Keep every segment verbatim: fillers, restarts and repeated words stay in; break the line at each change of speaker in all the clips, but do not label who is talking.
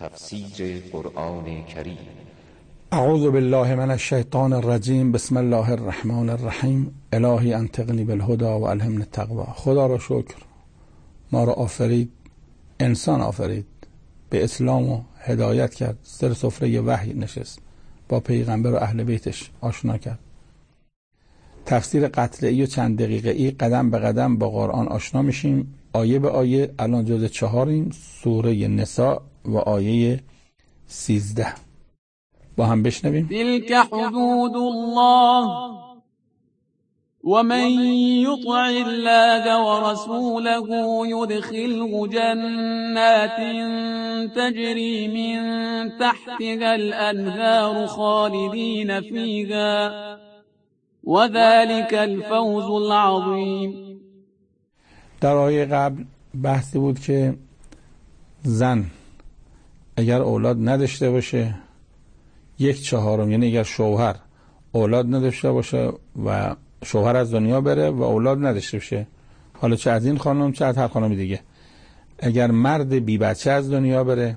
تفسیر قرآن کریم.
اعوذ بالله من الشیطان الرجیم. بسم الله الرحمن الرحیم. الهی انطقنی بالهدى و الهمنی التقوی. خدا را شکر، ما را آفرید، انسان آفرید، به اسلام و هدایت کرد، سر سفره وحی نشست، با پیغمبر و اهل بیتش آشنا کرد. تفسیر قطعی و چند دقیقه‌ای قدم به قدم با قرآن آشنا میشیم، آیه به آیه. الان جزء چهاریم، سوره نساء و آیه سیزده. با هم بشنویم.
تلك حدود الله ومن يطع الله ورسوله يدخله جنات تجري من تحتها الأنهار خالدين فيها وذلك الفوز العظيم.
در آیه قبل بحثی بود که زن اگر اولاد نداشته باشه، یک چهارم، یعنی اگر شوهر اولاد نداشته باشه و شوهر از دنیا بره و اولاد نداشته باشه، حالا چه از این خانم چه از هر خانم دیگه، اگر مرد بی بچه از دنیا بره،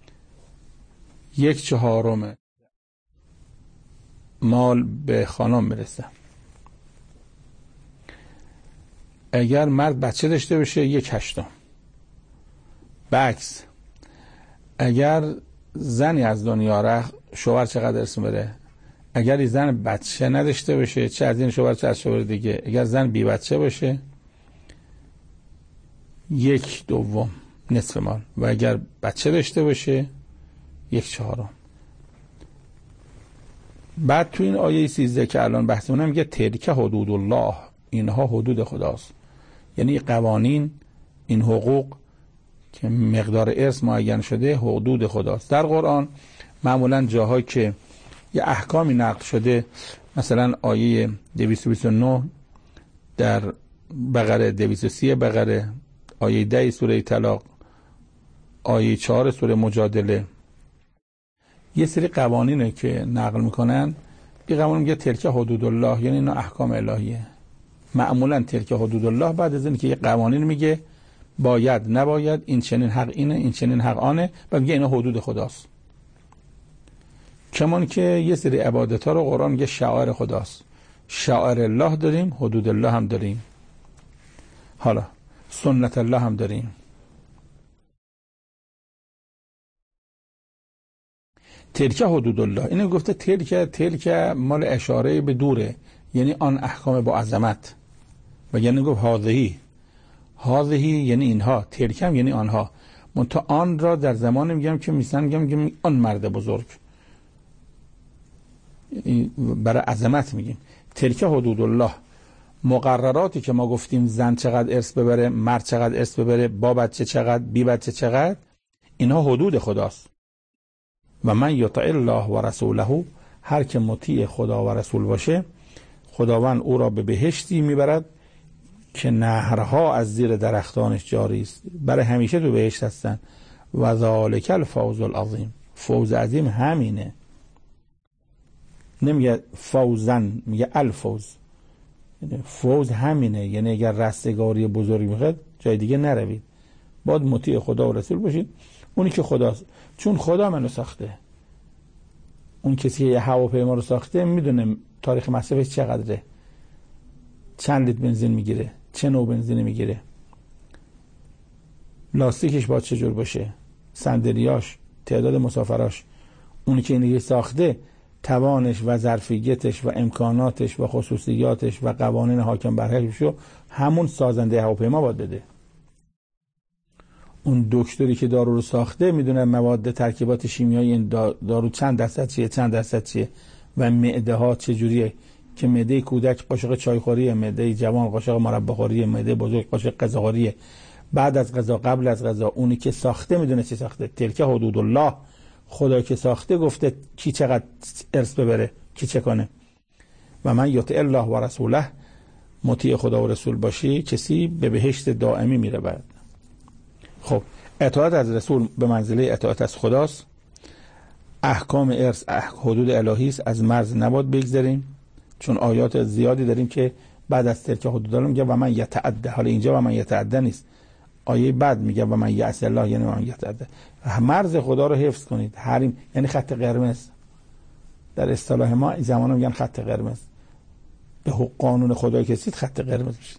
یک چهارم مال به خانم برسه. اگر مرد بچه داشته باشه، یک هشتم. بکس اگر زنی از دنیا رفت، شوهر چقدر ارث بره؟ اگر این زن بچه نداشته باشه، چه از این شوهر چه از شوهر دیگه، اگر زن بی بچه باشه، یک دوم نصف مال، و اگر بچه داشته باشه، یک چهارم. بعد تو این آیه سیزده که الان بحثمونه میگه تلک حدود الله، اینها حدود خداست، یعنی قوانین، این حقوق که مقدار ارث معین شده حدود خداست. در قرآن معمولا جاهایی که یه احکامی نقل شده، مثلا آیه دویست و بیست و نه در بقره، دویست و سی بقره، آیه ده سوره طلاق، آیه چهار سوره مجادله، یه سری قوانینه که نقل میکنن. این قوانین میگه تلک حدود الله، یعنی اینا احکام الهیه. معمولا تلک حدود الله بعد از این که یه قوانین میگه باید نباید، این چنین حق اینه، این چنین حق آنه، و میگه اینا حدود خداست. کمان که یه سری عبادت ها رو قرآن میگه شعائر خداست. شعائر الله داریم، حدود الله هم داریم، حالا سنت الله هم داریم. تلک حدود الله، اینو گفته تلک، تلک مال اشاره به دوره، یعنی آن احکام با عظمت، و یعنی گفت هذهی، هذهی یعنی اینها، تلک هم یعنی آنها. منتها آن را در زمان میگم که میسن میگم, میگم آن مرد بزرگ، برای عظمت میگیم. تلک حدود الله، مقرراتی که ما گفتیم زن چقدر ارث ببره، مرد چقدر ارث ببره، با بچه چقدر، بی بچه چقدر، اینها حدود خداست. و من یطع الله و رسوله، هر که مطیع خدا و رسول باشه، خداوند او را به بهشتی میبرد که نهرها از زیر درختانش جاری است، برای همیشه تو بهشت هستن. و ذالک الفوز العظیم، فوز عظیم همینه. نمیگه فوزن، میگه الفوز، فوز همینه. یعنی اگر رستگاری بزرگ میخواد جای دیگه نروید، باید مطیع خدا و رسول باشید، اونی که خداست. چون خدا منو ساخته، اون کسی که هواپیما رو ساخته میدونه تاریخ مصرفش چقدره، چند لیتر بنزین میگیره، چه نوع بنزین میگیره، لاستیکش باید چجور باشه، صندلیاش، تعداد مسافراش. اونی که اینو ساخته توانش و ظرفیتش و امکاناتش و خصوصیاتش و قوانین حاکم بر حقشو همون سازنده هواپیما باید بده. اون دکتری که دارو رو ساخته میدونه مواد ترکیبات شیمیایی این دارو چند درصد چیه، چند درصد چیه، و معده ها چجوریه، که معده کودک قاشق چایخوریه، معده جوان قاشق مرباخوریه، معده بزرگ قاشق غذاخوریه، بعد از غذا، قبل از غذا. اونی که ساخته میدونه چی ساخته. تلک حدود الله، خدا که ساخته گفته کی چقدر ارث ببره، کی چه کنه. و من یطع الله و رسوله، مطیع خدا و رسول باشی، کسی به بهشت دائمی میره. بعد خب اطاعت از رسول به منزله اطاعت از خداست. احکام ارث حدود الهی است، از مرز نباید بگذریم، چون آیات زیادی داریم که بعد از تلک حدود الله میگه و من یتعدى. حالا اینجا و من یتعدى نیست، آیه بعد میگه و من یعص الله یعنی من یتعدى، مرز خدا رو حفظ کنید. حریم یعنی خط قرمز، در اصطلاح ما زمان میگن خط قرمز، به قانون خدا که رسید خط قرمز میشه.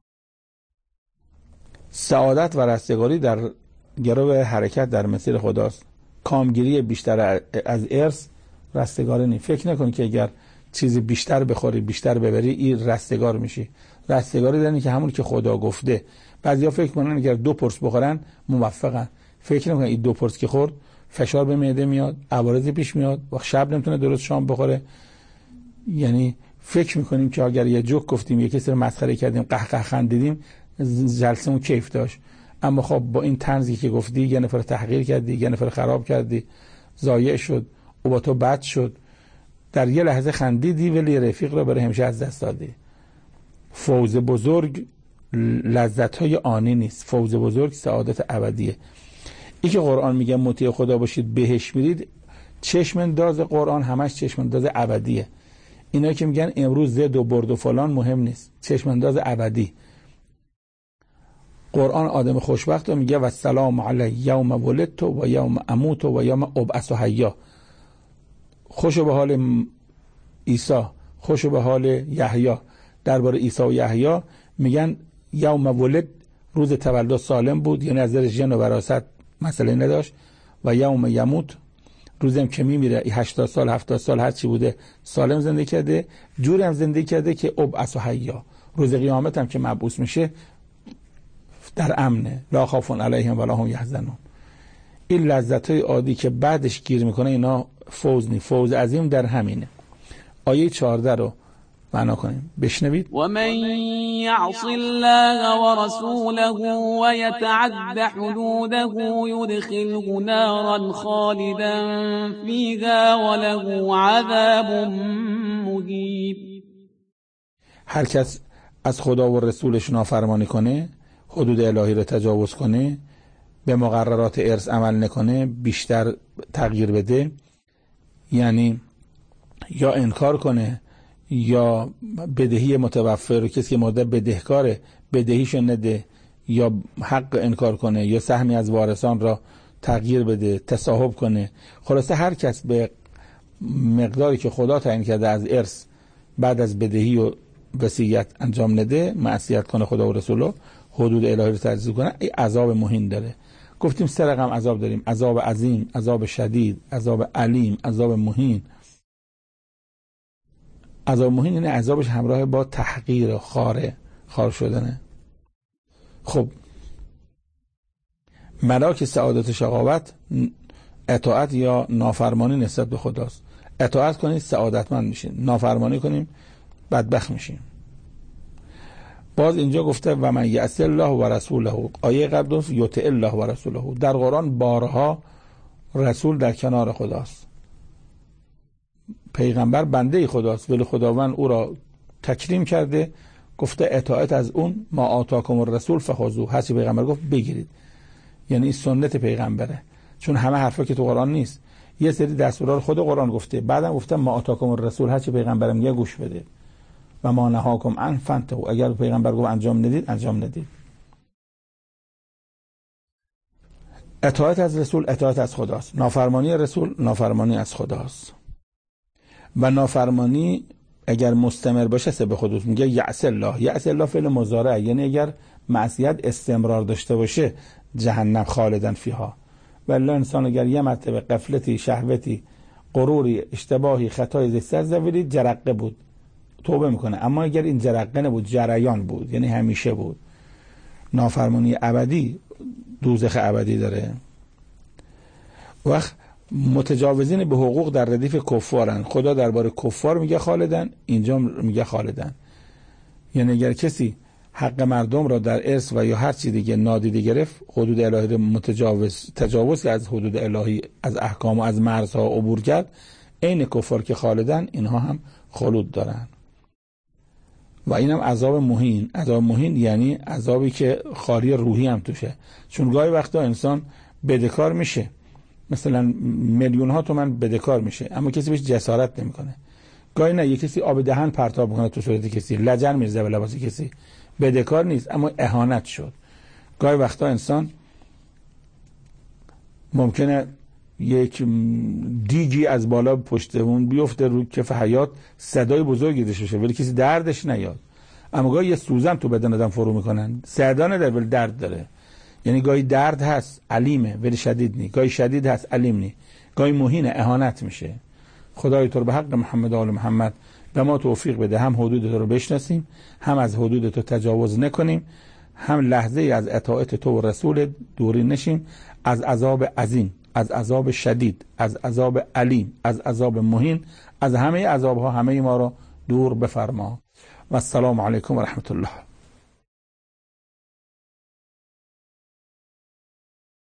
سعادت و رستگاری در گرو حرکت در مسیر خداست. کامگیری بیشتر از ارث رستگاری نیست. فکر نکن که اگر چیزی بیشتر بخوری بیشتر ببری این رستگار میشی. رستگاری دارن که همون که خدا گفته. بعضیا فکر کنن اگر دو پرس بخورن موفقن. فکر نکنن این دو پرس که خورد فشار به معده میاد، عوارض پیش میاد و شب نمیتونه درست شام بخوره. یعنی فکر میکنیم که اگر یه جوک گفتیم، یه کسی رو مسخره کردیم، قهقه خندیدیم، جلسمون کیف داشت. اما خب با این طنزی که گفتی یه نفر تحقیر کردی، یه نفر خراب کردی، ضایع شد، او با تو بد شد. در یه لحظه خندیدی ولی رفیق رو برای همیشه از دست دادی. فوز بزرگ لذت‌های آنی نیست، فوز بزرگ سعادت ابدیه. این که قرآن میگه مطیع خدا باشید بهش میرید، چشم انداز قرآن همش چشم انداز ابدیه. اینا که میگن امروز زد و برد و فلان مهم نیست، چشم انداز ابدی. قرآن آدم خوشبخت رو میگه و سلام علی یوم ولدت و یوم اموت و یوم ابعث حیا. خوشو به حال عیسی، خوشو به حال یحیی. درباره عیسی و یحیی میگن یوم ولد روز تولد سالم بود، یعنی از نظر ژن و وراثت مسئله نداشت، و یوم یموت روزم که میمیره هشتاد سال هفتاد سال هر چی بوده سالم زندگی کرده، جوری هم زندگی کرده که ابعث حیا. روز قیامت هم که مبعوث میشه در امنه، لا خوف علیهم ولا هم یحزنون. این لذت‌های عادی که بعدش گیر میکنه اینا فوز نی، فوز عظیم در همینه. آیه چهارده رو معنا کنیم، بشنوید.
و من یعص الله و رسوله و یتعد حدوده یدخله نارا خالدا فیها و له عذاب مهین.
هر کس از خدا و رسولش نافرمانی کنه، حدود الهی رو تجاوز کنه، به مقررات ارث عمل نکنه، بیشتر تغییر بده، یعنی یا انکار کنه یا بدهی متوفی رو، کسی که مدت بدهکاره بدهیشو نده، یا حق انکار کنه، یا سهمی از وارثان را تغییر بده، تصاحب کنه. خلاصه هر کس به مقداری که خدا تعیین کرده از ارث بعد از بدهی و وصیت انجام نده، معصیت کنه خدا و رسولو، حدود الهی رو تجاوز کنه، این عذاب مهین داره. گفتیم سه رقم عذاب داریم: عذاب عظیم، عذاب شدید، عذاب علیم، عذاب مهین. عذاب مهین یعنی عذابش همراه با تحقیر، خاره خار شدنه. خب ملاک سعادت و شقاوت اطاعت یا نافرمانی نسبت به خداست. اطاعت کنید سعادتمند میشین، نافرمانی کنیم بدبخت میشین. باز اینجا گفته و من یعص الله و رسوله. آیه قبل گفت یطع الله و رسوله. در قرآن بارها رسول در کنار خداست، پیغمبر بنده خداست، ولی خداوند او را تکریم کرده، گفته اطاعت از اون ما آتاکم الرسول فخذوه. هر چی پیغمبر گفت بگیرید، یعنی این سنت پیغمبره. چون همه حرفا که تو قرآن نیست، یه سری دستورات خود قرآن گفته، بعدم گفته ما آتاکم الرسول، هر چی پیغمبر میگه گوش بده، و ما نهاکم عن فانتهوا. اگر پیغمبر گفت انجام ندید انجام ندید. اطاعت از رسول اطاعت از خداست، نافرمانی رسول نافرمانی از خداست. و نافرمانی اگر مستمر باشه سه به خودش میگه یعص الله. یعص الله فعل مضارع، یعنی اگر معصیت استمرار داشته باشه جهنم خالدن فیها. ولی انسان اگر یه مرتبه غفلتی، شهوتی، غروری، اشتباهی، خطای زیسته زویلی جرقه بود توبه میکنه. اما اگر این جرقه نبود، جریان بود، یعنی همیشه بود، نافرمانی ابدی، دوزخ ابدی داره. وقت متجاوزین به حقوق در ردیف کفارن. خدا درباره کفار میگه خالدن، اینجا میگه خالدن. یعنی اگر کسی حق مردم را در ارث و یا هر چی دیگه نادیده گرفت، حدود الهی رو متجاوز تجاوز از حدود الهی، از احکام و از مرزها عبور کرد، عین کفار که خالدن، اینها هم خلود دارن. و اینم عذاب مهین. عذاب مهین یعنی عذابی که خاری روحی هم توشه. چون گاهی وقتا انسان بدهکار میشه، مثلا میلیون ها تومان بدهکار میشه، اما کسی بهش جسارت نمیکنه. گاهی نه، یک کسی آب دهن پرتاب میکنه تو صورت کسی، لجن میرزه به لباس کسی، بدهکار نیست اما اهانت شد. گاهی وقتا انسان ممکنه یک دیگی از بالا پشت اون بیفته رو کف حیات، صدای بزرگی داشته باشه ولی کسی دردش نیاد. اما گاهی یه سوزن تو بدن آدم فرو میکنن، صدا نداره ولی درد داره. یعنی گاهی درد هست علیمه ولی شدید نی، گاهی شدید هست علیم نی، گاهی مهین اهانت میشه. خدای تو رو به حق محمد و آل محمد به ما توفیق بده، هم حدود تو رو بشناسیم، هم از حدود تو تجاوز نکنیم، هم لحظه از اطاعت تو و رسول دوری نشیم، از عذاب عظیم، از عذاب شدید، از عذاب علیم، از عذاب مهین، از همه عذاب ها همه ما رو دور بفرما. و السلام علیکم و رحمت الله.